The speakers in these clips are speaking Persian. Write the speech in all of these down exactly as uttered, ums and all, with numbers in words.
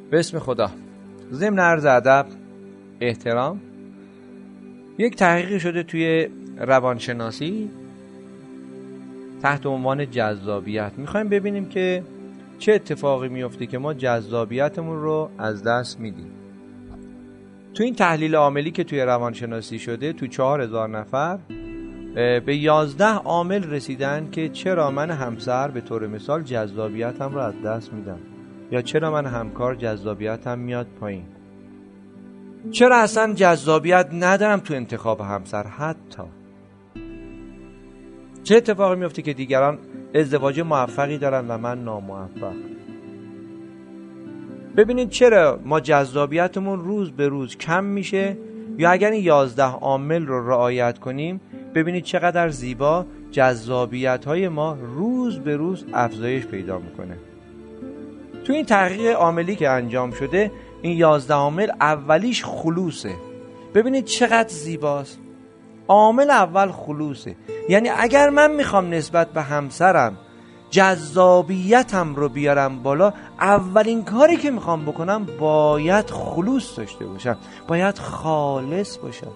به اسم خدا. ضمن عرض ادب احترام، یک تحقیقی شده توی روانشناسی تحت عنوان جذابیت. میخوایم ببینیم که چه اتفاقی میفته که ما جذابیتمون رو از دست میدیم. تو این تحلیل عاملی که توی روانشناسی شده، تو چهار هزار نفر به یازده عامل رسیدن که چرا من همسر به طور مثال جذابیتم رو از دست میدم، یا چرا من همکار جذابیتم میاد پایین، چرا اصلا جذابیت ندارم تو انتخاب همسر. حتی چه اتفاقی میفته که دیگران ازدواج موفقی دارن و من ناموفق. ببینید چرا ما جذابیتمون روز به روز کم میشه، یا اگر این یازده عامل رو رعایت کنیم ببینید چقدر زیبا جذابیت های ما روز به روز افزایش پیدا میکنه. تو این تحقیق عاملی که انجام شده، این یازده عامل اولیش خلوصه. ببینید چقدر زیباست. عامل اول خلوصه، یعنی اگر من میخوام نسبت به همسرم جذابیتم رو بیارم بالا، اولین کاری که میخوام بکنم باید خلوص داشته باشم، باید خالص باشم،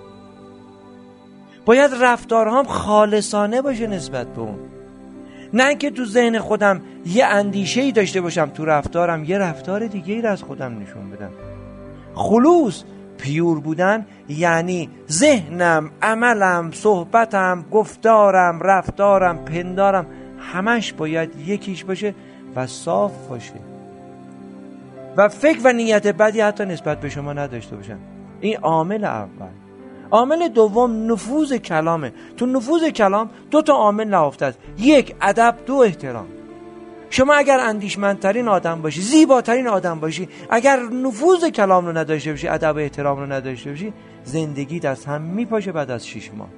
باید رفتارهام خالصانه باشه نسبت به اون. نه که تو ذهن خودم یه اندیشه‌ای داشته باشم، تو رفتارم یه رفتار دیگه‌ای رو از خودم نشون بدم. خلوص، پیور بودن، یعنی ذهنم، عملم، صحبتم، گفتارم، رفتارم، پندارم همش باید یکیش باشه و صاف باشه و فکر و نیت بدی حتی نسبت به شما نداشته باشم. این عامل اول. عامل دوم نفوذ کلامه. تو نفوذ کلام دو تا عامل نهفته است: یک ادب، دو احترام. شما اگر اندیشمندترین آدم باشی، زیباترین آدم باشی، اگر نفوذ کلام رو نداشته باشی، ادب و احترام رو نداشته باشی، زندگیت از هم میپاشه بعد از شش ماه.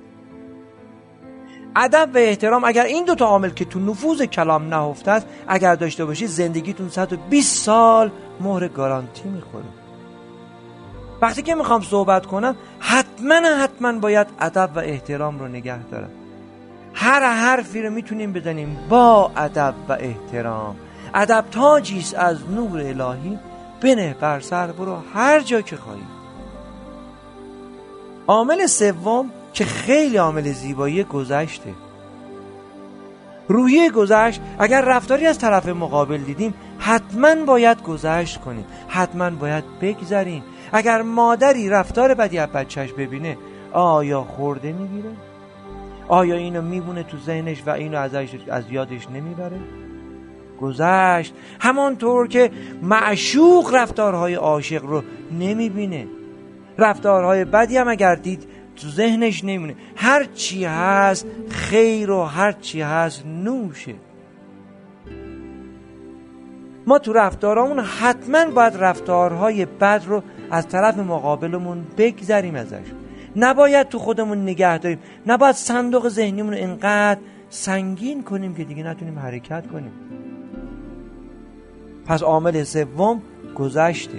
ادب و احترام، اگر این دو تا عامل که تو نفوذ کلام نهفته است اگر داشته باشی، زندگیتون صد و بیست سال مهر گارانتی میخوره. وقتی که میخوام صحبت کنم حتما حتما باید ادب و احترام رو نگه دارم. هر حرفی رو میتونیم بزنیم با ادب و احترام. ادب تاجیست از نور الهی، بنه بر سر برو هر جا که خواهی. عامل سوم که خیلی عامل زیبایی، گذشته. روحیه گذشت. اگر رفتاری از طرف مقابل دیدیم حتما باید گذشت کنیم، حتما باید بگذریم. اگر مادری رفتار بدی از بچهش ببینه، آیا خورده میگیره؟ آیا اینو میبونه تو ذهنش و اینو ازش از یادش نمیبره؟ گذشت. همانطور که معشوق رفتارهای عاشق رو نمیبینه، رفتارهای بدی هم اگر دید تو ذهنش نمیونه. هر چی هست خیر و هر چی هست نوشه. ما تو رفتارامون حتما باید رفتارهای بد رو از طرف مقابلمون بگذریم ازش. نباید تو خودمون نگه داریم. نباید صندوق ذهنیمون انقدر سنگین کنیم که دیگه نتونیم حرکت کنیم. پس عامل سوم گذشته.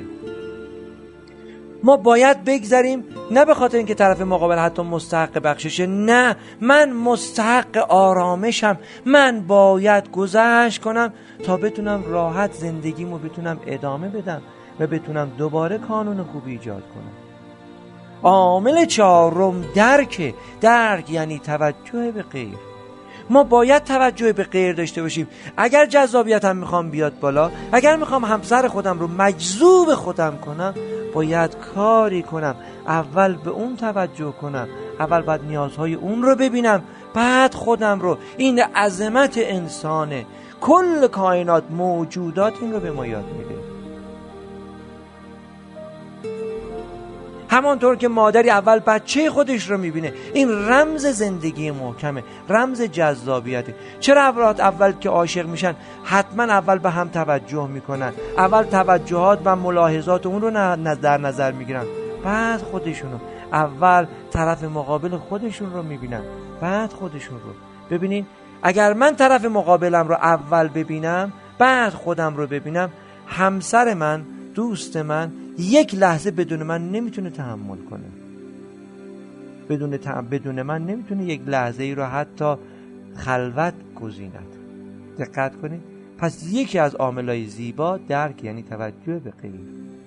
ما باید بگذریم، نه به خاطر اینکه طرف مقابل حتی مستحق بخششه، نه، من مستحق آرامشم. من باید گذشت کنم تا بتونم راحت زندگیمو بتونم ادامه بدم و بتونم دوباره کانون خوبی ایجاد کنم. عامل چهارم درک. درک یعنی توجه به غیر. ما باید توجه به غیر داشته باشیم. اگر جذابیتم میخوام بیاد بالا، اگر میخوام همسر خودم رو مجذوب خودم کنم، باید کاری کنم. اول به اون توجه کنم، اول باید نیازهای اون رو ببینم، بعد خودم رو. این عظمت انسانه. کل کائنات، موجودات این رو به ما یاد میده. همانطور که مادری اول بچه خودش رو میبینه، این رمز زندگی محکمه، رمز جذابیته. چرا افراد اول که عاشق میشن حتما اول به هم توجه میکنن؟ اول توجهات و ملاحظات اون رو در نظر میگیرن، بعد خودشونو. اول طرف مقابل خودشون رو میبینن، بعد خودشون رو. ببینین اگر من طرف مقابلم رو اول ببینم بعد خودم رو ببینم، همسر من، دوست من یک لحظه بدون من نمیتونه تحمل کنه. بدون تحمل بدون من نمیتونه یک لحظه ای رو حتی خلوت گزیند. دقت کنید، پس یکی از عاملای زیبا درک، یعنی توجه به غیر.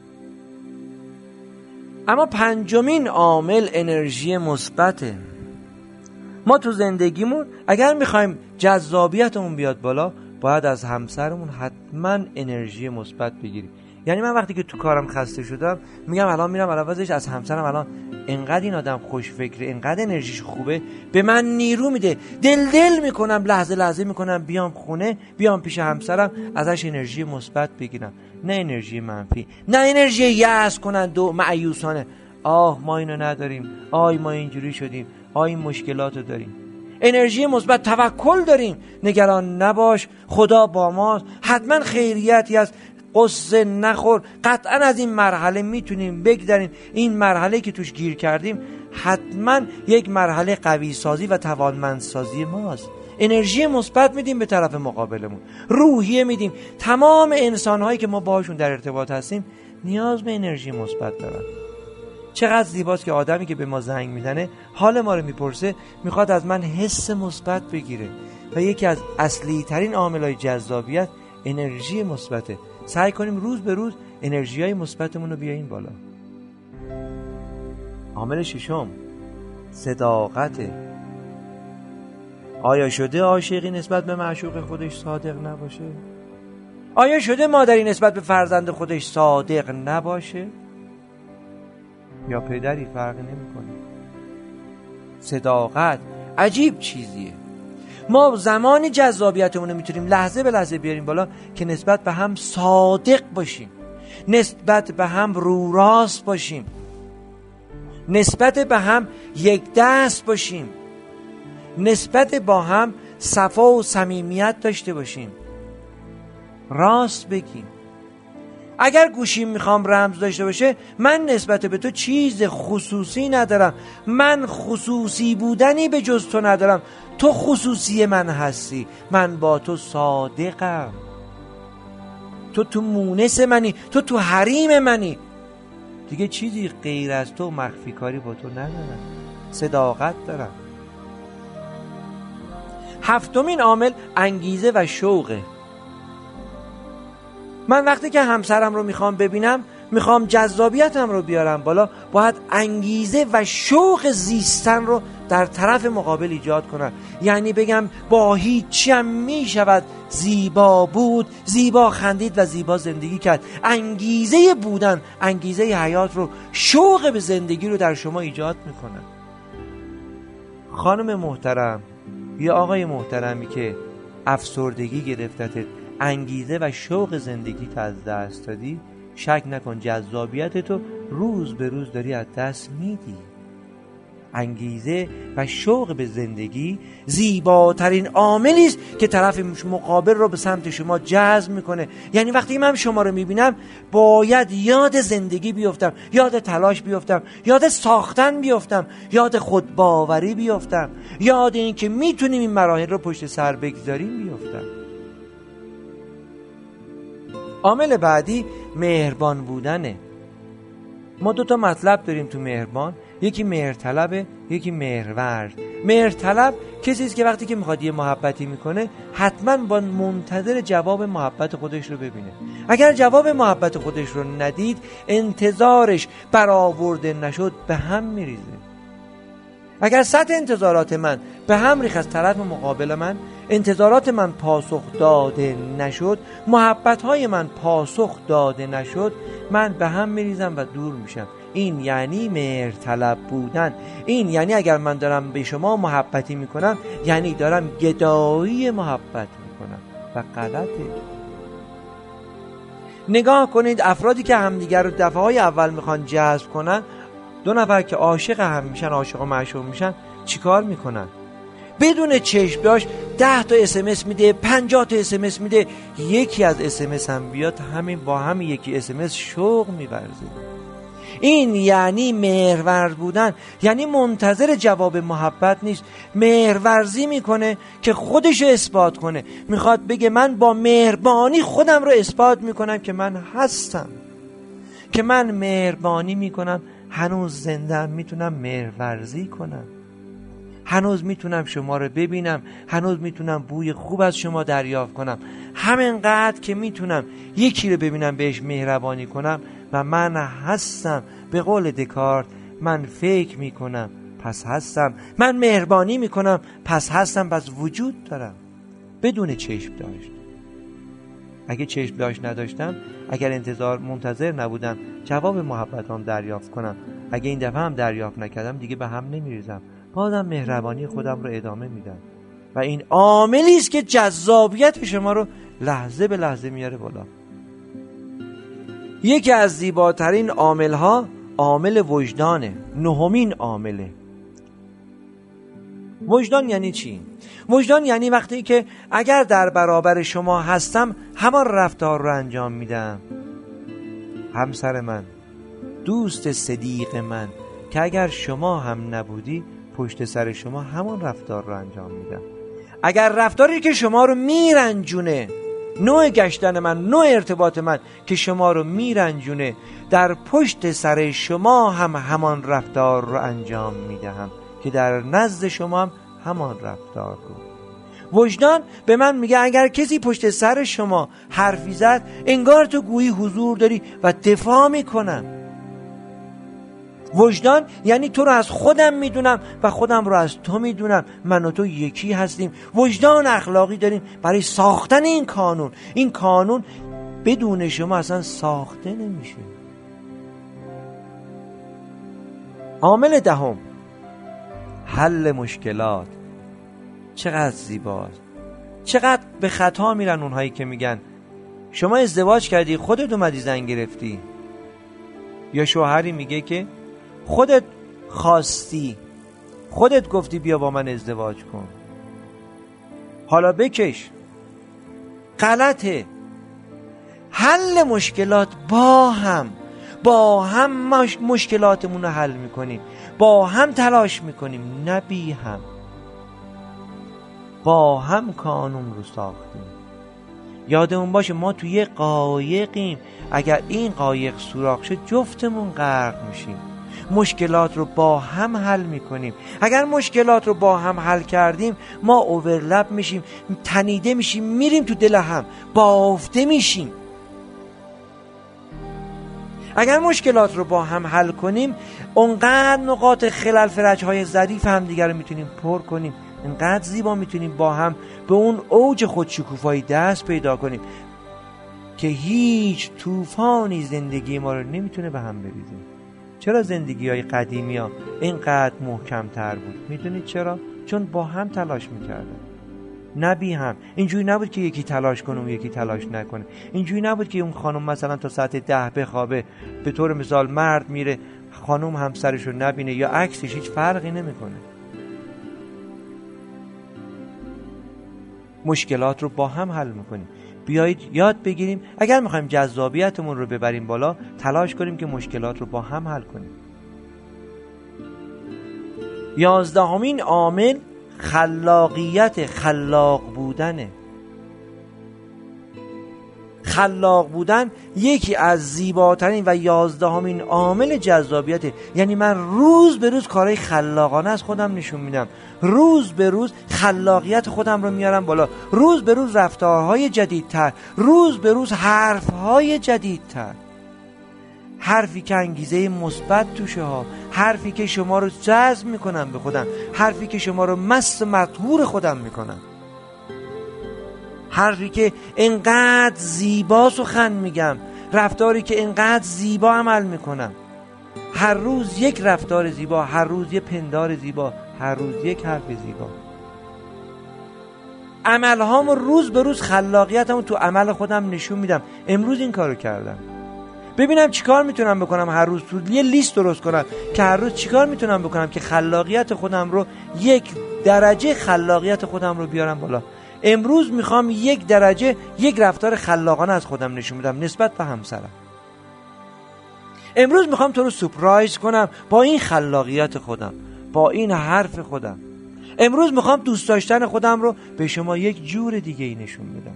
اما پنجمین عامل انرژی مثبته. ما تو زندگیمون اگر میخوایم جذابیتمون بیاد بالا، باید از همسرمون حتما انرژی مثبت بگیریم. یعنی من وقتی که تو کارم خسته شدم میگم الان میرم علاوه‌اش از همسرم، الان انقدر این آدم خوش فکره، انقدر انرژیش خوبه، به من نیرو میده، دل دل میکنم، لحظه لحظه میکنم بیام خونه، بیام پیش همسرم ازش انرژی مثبت بگیرم، نه انرژی منفی، نه انرژی یأس کنند و مایوسانه. آه ما اینو نداریم، آی ما اینجوری شدیم، آی این مشکلاتو داریم. انرژی مثبت، توکل داریم، نگران نباش، خدا با ماست، حتما خیریتی هست، قصه نخور، قطعا از این مرحله میتونیم بگذریم. این مرحله که توش گیر کردیم حتما یک مرحله قوی سازی و توانمند سازی ماست. انرژی مثبت میدیم به طرف مقابلمون، روحیه میدیم. تمام انسانهایی که ما باهاشون در ارتباط هستیم نیاز به انرژی مثبت دارن. چقدر زیباست که آدمی که به ما زنگ میزنه، حال ما رو میپرسه، میخواد از من حس مثبت بگیره. و یکی از اصلی ترین عاملای جذابیت انرژی مثبته. سعی کنیم روز به روز انرژی های مثبتمون رو بیاییم بالا. عامل ششم صداقته. آیا شده عاشقی نسبت به معشوق خودش صادق نباشه؟ آیا شده مادری نسبت به فرزند خودش صادق نباشه؟ یا پدری فرقی نمی‌کنه. صداقت عجیب چیزیه. ما زمانی جذابیتمون رو میتونیم لحظه به لحظه بیاریم بالا که نسبت به هم صادق باشیم، نسبت به هم رو راست باشیم، نسبت به هم یک دست باشیم، نسبت با هم صفا و صمیمیت داشته باشیم، راست بگیم. اگر گوشیم میخوام رمز داشته باشه، من نسبت به تو چیز خصوصی ندارم، من خصوصی بودنی به جز تو ندارم، تو خصوصی من هستی، من با تو صادقم، تو تو مونس منی، تو تو حریم منی، دیگه چیزی غیر از تو مخفی کاری با تو ندارم، صداقت دارم. هفتمین عامل انگیزه و شوقه. من وقتی که همسرم رو میخوام ببینم، میخوام جذابیتم رو بیارم بالا، باید انگیزه و شوق زیستن رو در طرف مقابل ایجاد کنم. یعنی بگم با هیچی هم میشود زیبا بود، زیبا خندید و زیبا زندگی کرد. انگیزه بودن، انگیزه حیات رو، شوق به زندگی رو در شما ایجاد میکنم. خانم محترم یا آقای محترمی که افسردگی گرفتت، انگیزه و شوق زندگی تو از دست دادی، شک نکن جذابیت تو روز به روز داری از دست میدی. انگیزه و شوق به زندگی زیباترین عاملی است که طرف مقابل رو به سمت شما جذب میکنه. یعنی وقتی من شما رو میبینم باید یاد زندگی بیفتم، یاد تلاش بیفتم، یاد ساختن بیفتم، یاد خودباوری بیفتم، یاد این که میتونیم این مراحل رو پشت سر بگذاریم بیفتم. عامل بعدی مهربان بودنه. ما دو تا مطلب داریم تو مهربان، یکی مهرطلبه، یکی مهرورز. مهرطلب کسی است که وقتی که میخواد یه محبتی میکنه حتما با منتظر جواب محبت خودش رو ببینه. اگر جواب محبت خودش رو ندید، انتظارش برآورده نشد، به هم میریزه. اگر سطح انتظارات من به هم ریخت از طرف مقابل من، انتظارات من پاسخ داده نشد، محبت‌های من پاسخ داده نشد، من به هم میریزم و دور میشم. این یعنی مهرطلب بودن. این یعنی اگر من دارم به شما محبتی میکنم، یعنی دارم گدایی محبت میکنم و غلطه. نگاه کنید افرادی که همدیگر رو دفعه‌های اول میخوان جذب کنن، دو نفر که عاشق هم میشن، عاشق و معشوق میشن، چیکار میکنن؟ بدون چشم داشت ده تا اس ام اس میده، پنجاه تا اس ام اس میده. یکی از اس ام اس هم بیاد، همین با همین یکی اس ام اس شوق میورزه. این یعنی مهرورز بودن، یعنی منتظر جواب محبت نیست، مهرورزی میکنه که خودشو اثبات کنه. میخواد بگه من با مهربانی خودم رو اثبات میکنم که من هستم، که من مهربانی میکنم، هنوز زنده میتونم مهرورزی کنم، هنوز میتونم شما رو ببینم، هنوز میتونم بوی خوب از شما دریافت کنم. همینقدر که میتونم یکی رو ببینم بهش مهربانی کنم و من هستم. به قول دکارت من فکر میکنم پس هستم، من مهربانی میکنم پس هستم، پس وجود دارم. بدون چشم داشت. اگه چشم داشت نداشتم، اگر انتظار منتظر نبودم جواب محبتام دریافت کنم، اگه این دفعه هم دریافت نکردم دیگه به هم نمیریزم، بازم مهربانی خودم رو ادامه میدم. و این عاملی است که جذابیت شما رو لحظه به لحظه میاره بالا. یکی از زیباترین عامل‌ها عامل وجدانه. نهمین عامله. وجدان یعنی چی؟ وجدان یعنی وقتی که اگر در برابر شما هستم همان رفتار رو انجام میدم. همسر من، دوست صدیق من، که اگر شما هم نبودی پشت سر شما همان رفتار رو انجام میدم. اگر رفتاری که شما رو میرنجونه، نوع گشتن من، نوع ارتباط من که شما رو میرنجونه، در پشت سر شما هم همان رفتار رو انجام میدهم که در نزد شما هم همان رفتار رو. وجدان به من میگه اگر کسی پشت سر شما حرفی زد انگار تو گویی حضور داری و دفاع میکنم. وجدان یعنی تو رو از خودم میدونم و خودم رو از تو میدونم، من و تو یکی هستیم. وجدان اخلاقی داریم برای ساختن این قانون. این قانون بدون شما اصلا ساخته نمیشه. عامل دهم، حل مشکلات. چقدر زیباست. چقدر به خطا میرن اونهایی که میگن شما ازدواج کردی، خودت اومدی زن گرفتی. یا شوهری میگه که خودت خواستی، خودت گفتی بیا با من ازدواج کن، حالا بکش. غلطه. حل مشکلات با هم با هم مش... مشکلاتمون رو حل میکنیم، با هم تلاش میکنیم، نه بی هم. با هم قانون رو ساختیم. یادمون باشه ما توی یه قایقیم، اگر این قایق سوراخ شه جفتمون غرق میشیم. مشکلات رو با هم حل میکنیم. اگر مشکلات رو با هم حل کردیم ما اوورلپ میشیم، تنیده میشیم، میریم تو دل هم، بافته میشیم. اگر مشکلات رو با هم حل کنیم اونقدر نقاط خلل فرجهای ظریف هم دیگر رو میتونیم پر کنیم، اینقدر زیبا میتونیم با هم به اون اوج خودشکوفایی دست پیدا کنیم که هیچ طوفانی زندگی ما رو نمیتونه به هم بریزه. چرا زندگی های قدیمی ها اینقدر محکم تر بود؟ میدونید چرا؟ چون با هم تلاش میکردن، نه بی هم. اینجوری نبود که یکی تلاش کنه و یکی تلاش نکنه. اینجوری نبود که اون خانم مثلا تا ساعت ده بخوابه، به طور مثال مرد میره خانم همسرش رو نبینه یا عکسش، هیچ فرقی نمیکنه. مشکلات رو با هم حل میکنیم. بیایید یاد بگیریم اگر میخوایم جذابیتمون رو ببریم بالا تلاش کنیم که مشکلات رو با هم حل کنیم. یازدهمین عامل خلاقیت، خلاق بودنه. خلاق بودن یکی از زیباترین و یازدهمین عامل جذابیته. یعنی من روز به روز کارهای خلاقانه از خودم نشون میدم، روز به روز خلاقیت خودم رو میارم بالا، روز به روز رفتارهای جدیدتر، روز به روز حرفهای جدیدتر، حرفی که انگیزه مثبت توشه ها، حرفی که شما رو جذب میکنم به خودم، حرفی که شما رو مست مطهور خودم میکنم، حرفی که انقدر زیبا سخن میگم، رفتاری که انقدر زیبا عمل میکنم. هر روز یک رفتار زیبا، هر روز یک پندار زیبا، هر روز یک حرف زیبا. عملهامو روز به روز خلاقیتمو تو عمل خودم نشون میدم. امروز این کارو کردم، ببینم چیکار میتونم بکنم هر روز. تو یه لیست درست کنم که هر روز چیکار میتونم بکنم که خلاقیت خودم رو یک درجه خلاقیت خودم رو بیارم بالا. امروز میخوام یک درجه یک رفتار خلاقانه از خودم نشون بدم نسبت به همسرم. امروز میخوام تو رو سورپرایز کنم با این خلاقیت خودم، با این حرف خودم. امروز میخوام دوست داشتن خودم رو به شما یک جور دیگه ای نشون بدم.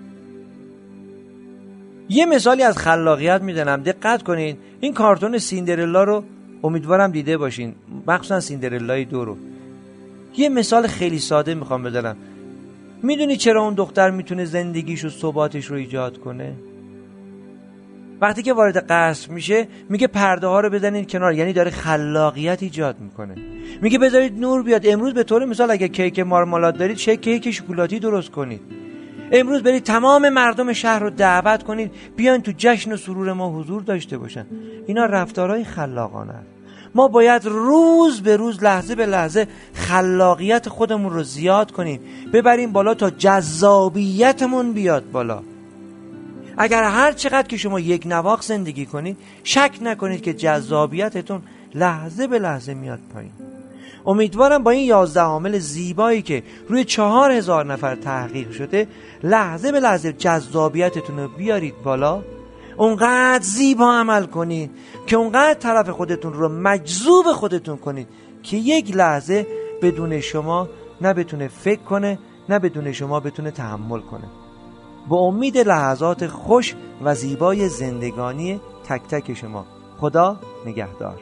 یه مثالی از خلاقیت میدنم، دقت کنین. این کارتون سیندرلا رو امیدوارم دیده باشین، مخصوصا سیندرلای دو رو. یه مثال خیلی ساده میخوام بزنم. میدونی چرا اون دختر میتونه زندگیش و ثباتش رو ایجاد کنه؟ وقتی که وارد قصر میشه میگه پرده ها رو بزنید کنار، یعنی داره خلاقیت ایجاد میکنه. میگه بذارید نور بیاد. امروز به طور مثال اگه کیک مارمالاد دارید، چه کیک شکلاتی درست کنید. امروز برید تمام مردم شهر رو دعوت کنید بیان تو جشن و سرور ما حضور داشته باشن. اینا رفتارهای خلاقانه است. ما باید روز به روز، لحظه به لحظه خلاقیت خودمون رو زیاد کنیم، ببریم بالا تا جذابیتمون بیاد بالا. اگر هر چقدر که شما یک نواخت زندگی کنید، شک نکنید که جذابیتتون لحظه به لحظه میاد پایین. امیدوارم با این یازده عامل زیبایی که روی چهار هزار نفر تحقیق شده، لحظه به لحظه جذابیتتون رو بیارید بالا، اونقدر زیبا عمل کنید که اونقدر طرف خودتون رو مجذوب خودتون کنید که یک لحظه بدون شما نه بتونه فکر کنه، نه بدون شما بتونه تحمل کنه. با امید لحظات خوش و زیبای زندگانی تک تک شما. خدا نگهدار.